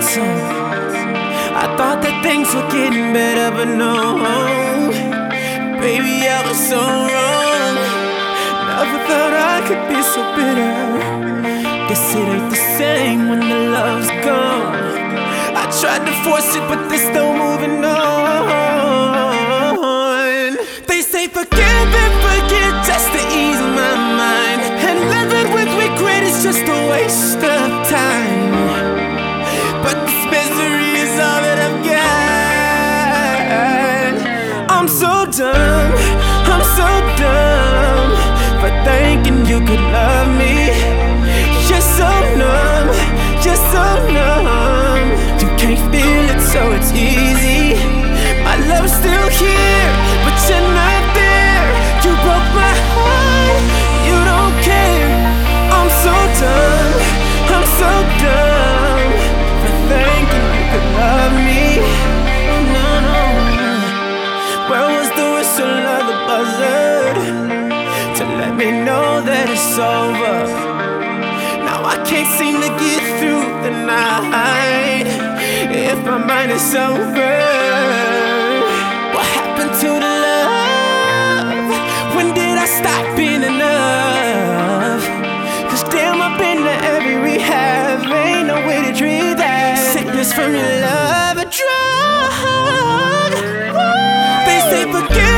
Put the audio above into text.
song. I thought that things were getting better, but no, baby, I was so wrong. Never thought I could be so bitter. Guess it ain't the same when the love's gone. I tried to force it, but they're still moving on. They say forgive and forget just to ease my mind, and living with regret is just a waste of time. But this misery is all that I've got. I'm so dumb, I'm so dumb for thinking you could love me. You're so numb, you're so numb. You can't feel it, so it's easy. My love's still here, but you're not there. You broke my heart, you don't care. I'm so dumb, I'm so dumb for thinking you could love me. No, no. Where was the whistle of the buzzard to let me know that it's over? Now I can't seem to get through the night if my mind is over. What happened to the love? When did I stop being enough? Cause damn, I've been to every rehab, ain't no way to treat that. Sickness from your love, a drug. They say forgive